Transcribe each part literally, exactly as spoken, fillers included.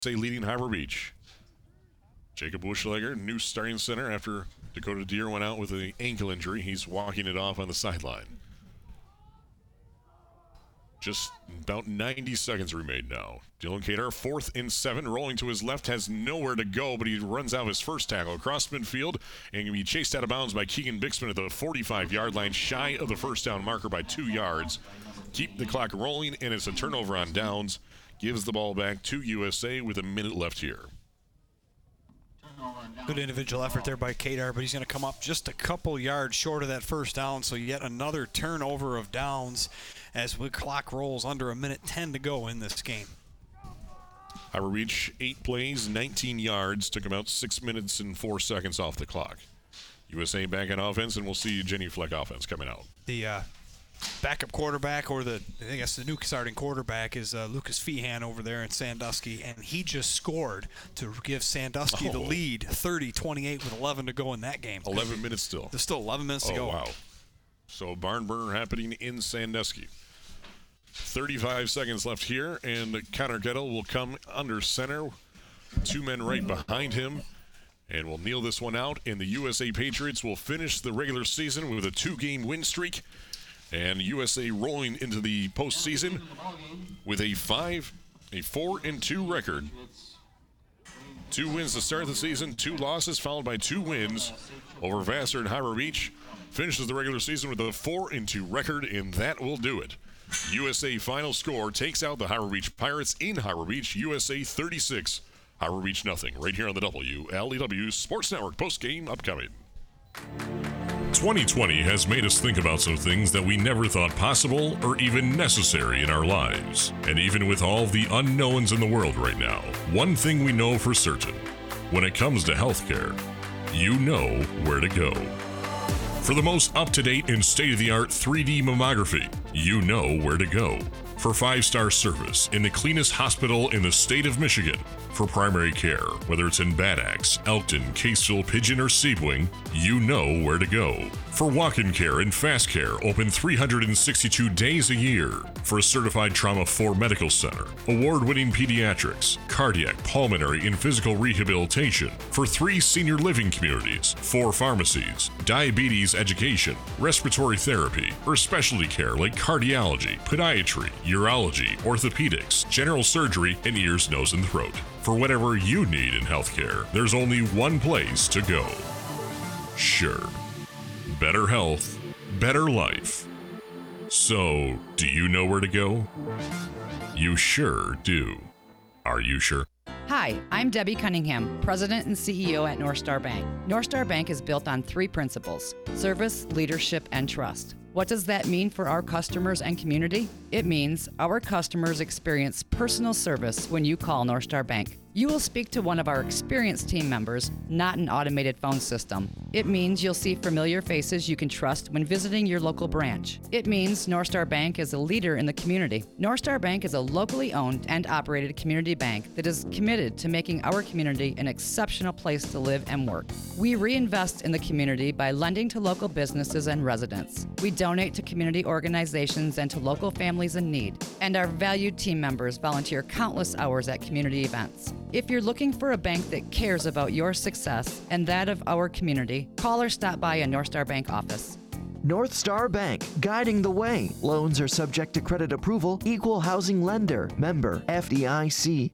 A leading Harbor Beach. Jacob Buschlager, new starting center after Dakota Deer went out with an ankle injury. He's walking it off on the sideline. Just about ninety seconds remain now. Dylan Kadar, fourth and seven, rolling to his left, has nowhere to go, but he runs out his first tackle across midfield and can be chased out of bounds by Keegan Bixman at the forty-five-yard line, shy of the first down marker by two yards. Keep the clock rolling, and it's a turnover on downs. Gives the ball back to U S A with a minute left here. Good individual effort there by Kadar, but he's going to come up just a couple yards short of that first down, so yet another turnover of downs as the clock rolls under a minute ten to go in this game. Harbor Beach, eight plays, nineteen yards, took about six minutes and four seconds off the clock. U S A back on offense, and we'll see Jenny Fleck offense coming out. The uh, backup quarterback, or the I guess the new starting quarterback, is uh, Lucas Feehan over there in Sandusky, and he just scored to give Sandusky oh. the lead, thirty twenty-eight with eleven to go in that game. eleven minutes still. There's still eleven minutes oh, to go. Wow. So barn burner happening in Sandusky. thirty-five seconds left here, and Connor Gettle will come under center. Two men right behind him, and we'll kneel this one out, and the U S A Patriots will finish the regular season with a two-game win streak. And U S A rolling into the postseason with a five, a four and two record. Two wins to start the season, two losses followed by two wins over Vassar and Harbor Beach. Finishes the regular season with a four and two record, and that will do it. U S A final score takes out the Harbor Beach Pirates in Harbor Beach. U S A thirty-six, Harbor Beach nothing. Right here on the W L E W Sports Network postgame upcoming. twenty twenty has made us think about some things that we never thought possible or even necessary in our lives. And even with all the unknowns in the world right now, one thing we know for certain: when it comes to healthcare, you know where to go. For the most up-to-date and state-of-the-art three D mammography, you know where to go. For five-star service in the cleanest hospital in the state of Michigan. For primary care, whether it's in Bad Axe, Elkton, Caseville, Pigeon, or Sebring, you know where to go. For walk-in care and fast care, open three hundred sixty-two days a year. For a certified Trauma four Medical Center, award-winning pediatrics, cardiac, pulmonary, and physical rehabilitation. For three senior living communities, four pharmacies, diabetes education, respiratory therapy, or specialty care like cardiology, podiatry, urology, orthopedics, general surgery, and ears, nose, and throat. For whatever you need in healthcare, there's only one place to go. Sure. Better health, better life. So, do you know where to go? You sure do. Are you sure? Hi, I'm Debbie Cunningham, President and C E O at North Star Bank. North Star Bank is built on three principles: service, leadership, and trust. What does that mean for our customers and community? It means our customers experience personal service when you call North Star Bank. You will speak to one of our experienced team members, not an automated phone system. It means you'll see familiar faces you can trust when visiting your local branch. It means North Star Bank is a leader in the community. North Star Bank is a locally owned and operated community bank that is committed to making our community an exceptional place to live and work. We reinvest in the community by lending to local businesses and residents. We donate to community organizations and to local families in need. And our valued team members volunteer countless hours at community events. If you're looking for a bank that cares about your success and that of our community, call or stop by a North Star Bank office. North Star Bank, guiding the way. Loans are subject to credit approval. Equal housing lender. Member F D I C.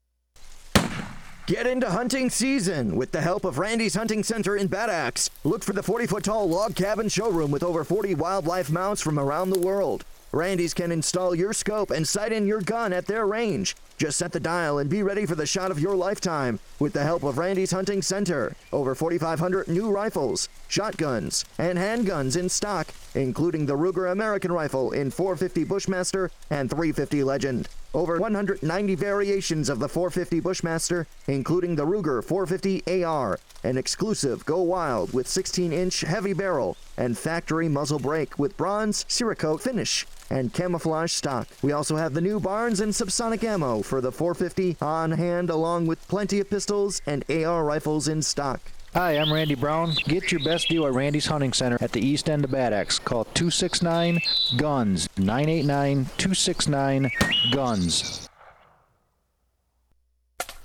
Get into hunting season with the help of Randy's Hunting Center in Bad Axe. Look for the forty-foot-tall log cabin showroom with over forty wildlife mounts from around the world. Randy's can install your scope and sight in your gun at their range. Just set the dial and be ready for the shot of your lifetime with the help of Randy's Hunting Center. Over forty-five hundred new rifles, shotguns, and handguns in stock, including the Ruger American Rifle in four fifty Bushmaster and three fifty Legend. Over one hundred ninety variations of the four fifty Bushmaster, including the Ruger four fifty A R, an exclusive Go Wild with sixteen inch heavy barrel and factory muzzle brake with bronze Cerakote finish and camouflage stock. We also have the new Barnes and subsonic ammo for the four fifty on hand, along with plenty of pistols and A R rifles in stock. Hi, I'm Randy Brown. Get your best deal at Randy's Hunting Center at the east end of Bad Axe. Call two six nine, GUNS, nine eight nine, two six nine, GUNS.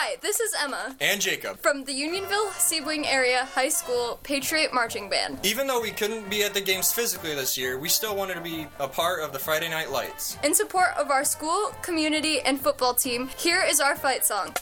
Hi, this is Emma. And Jacob. From the Unionville Sebring Area High School Patriot Marching Band. Even though we couldn't be at the games physically this year, we still wanted to be a part of the Friday Night Lights. In support of our school, community, and football team, here is our fight song.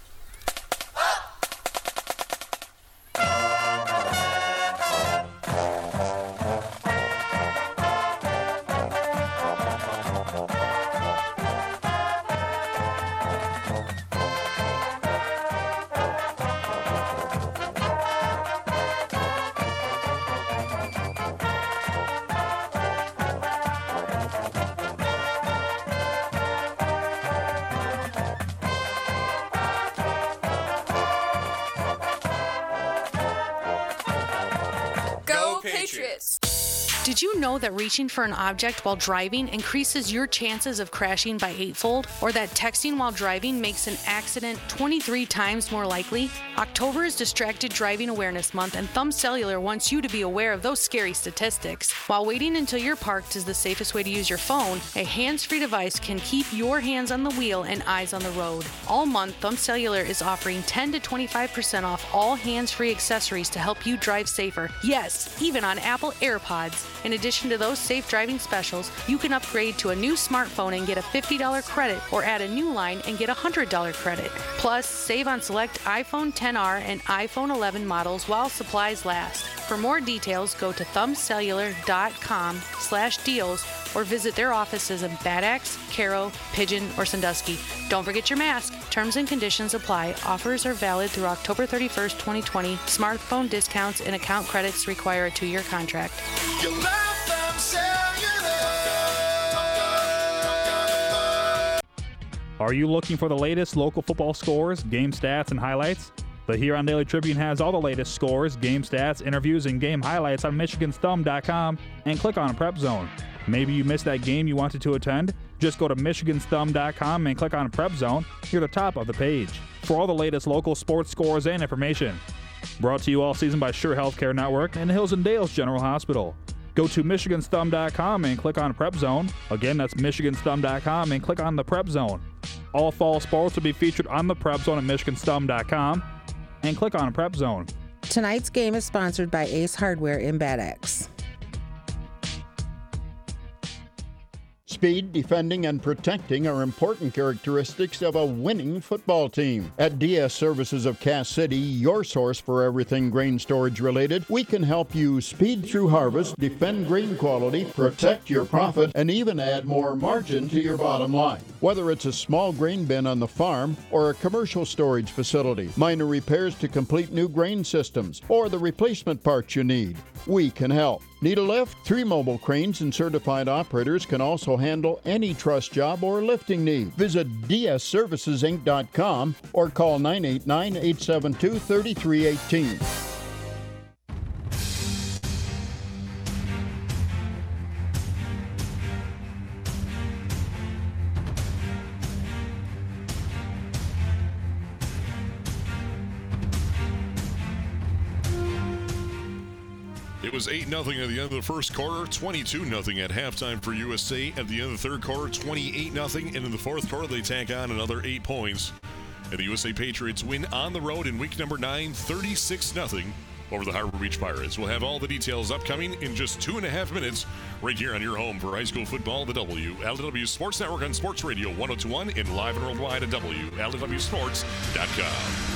Patriots. Did you know that reaching for an object while driving increases your chances of crashing by eightfold? Or that texting while driving makes an accident twenty-three times more likely? October is Distracted Driving Awareness Month, and Thumb Cellular wants you to be aware of those scary statistics. While waiting until you're parked is the safest way to use your phone, a hands-free device can keep your hands on the wheel and eyes on the road. All month, Thumb Cellular is offering ten to twenty-five percent off all hands-free accessories to help you drive safer. Yes, even on Apple AirPods. In addition to those safe driving specials, you can upgrade to a new smartphone and get a fifty dollars credit, or add a new line and get a one hundred dollars credit. Plus, save on select iPhone X R and iPhone eleven models while supplies last. For more details, go to thumbcellular.com slash deals or visit their offices in Bad Axe, Caro, Pigeon, or Sandusky. Don't forget your mask. Terms and conditions apply. Offers are valid through October thirty-first, twenty twenty. Smartphone discounts and account credits require a two-year contract. You love Thumb Cellular. Are you looking for the latest local football scores, game stats, and highlights? The Huron Daily Tribune has all the latest scores, game stats, interviews, and game highlights on Michigan's Thumb dot com and click on Prep Zone. Maybe you missed that game you wanted to attend? Just go to Michigan's Thumb dot com and click on Prep Zone near the top of the page for all the latest local sports scores and information. Brought to you all season by Sure Healthcare Network and Hills and Dales General Hospital. Go to Michigan's Thumb dot com and click on Prep Zone. Again, that's Michigan's Thumb dot com and click on the Prep Zone. All fall sports will be featured on the Prep Zone at Michigan's Thumb dot com and click on Prep Zone. Tonight's game is sponsored by Ace Hardware in Bad Axe. Speed, defending, and protecting are important characteristics of a winning football team. At D S Services of Cass City, your source for everything grain storage related, we can help you speed through harvest, defend grain quality, protect your profit, and even add more margin to your bottom line. Whether it's a small grain bin on the farm or a commercial storage facility, minor repairs to complete new grain systems, or the replacement parts you need, we can help. Need a lift? Three mobile cranes and certified operators can also handle any truss job or lifting need. Visit D S services inc dot com or call nine eight nine, eight seven two, three three one eight. It was eight nothing at the end of the first quarter, twenty-two nothing at halftime for U S A. At the end of the third quarter, twenty-eight nothing. And in the fourth quarter, they tack on another eight points. And the U S A Patriots win on the road in week number nine, thirty-six nothing over the Harbor Beach Pirates. We'll have all the details upcoming in just two and a half minutes right here on your home for high school football, the W L W Sports Network on Sports Radio one oh two point one and live and worldwide at W L W sports dot com.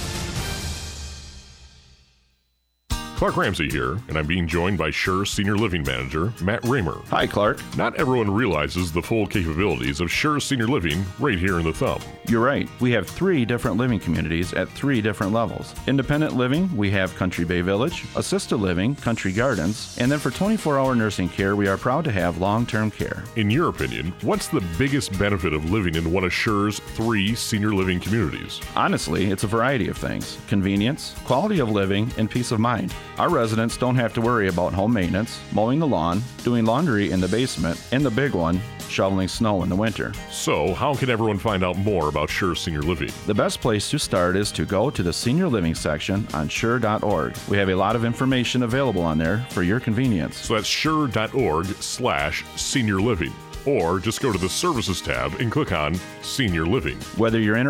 Clark Ramsey here, and I'm being joined by Sure Senior Living Manager, Matt Raymer. Hi, Clark. Not everyone realizes the full capabilities of Sure Senior Living right here in the Thumb. You're right. We have three different living communities at three different levels. Independent living, we have Country Bay Village. Assisted living, Country Gardens. And then for twenty-four hour nursing care, we are proud to have long-term care. In your opinion, what's the biggest benefit of living in one of Sure's three senior living communities? Honestly, it's a variety of things. Convenience, quality of living, and peace of mind. Our residents don't have to worry about home maintenance, mowing the lawn, doing laundry in the basement, and the big one, shoveling snow in the winter. So, how can everyone find out more about Sure Senior Living? The best place to start is to go to the Senior Living section on sure dot org. We have a lot of information available on there for your convenience. So that's sure dot org slash senior living. Or just go to the Services tab and click on Senior Living. Whether you're in